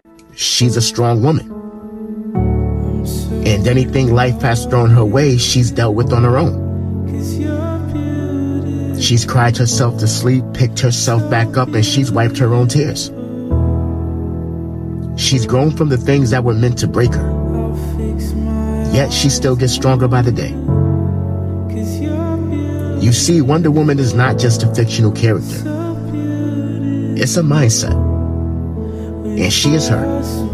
She's a strong woman. And anything life has thrown her way, she's dealt with on her own. She's cried herself to sleep, picked herself back up, and she's wiped her own tears. She's grown from the things that were meant to break her. Yet she still gets stronger by the day. You see, Wonder Woman is not just a fictional character. It's a mindset. And she is her.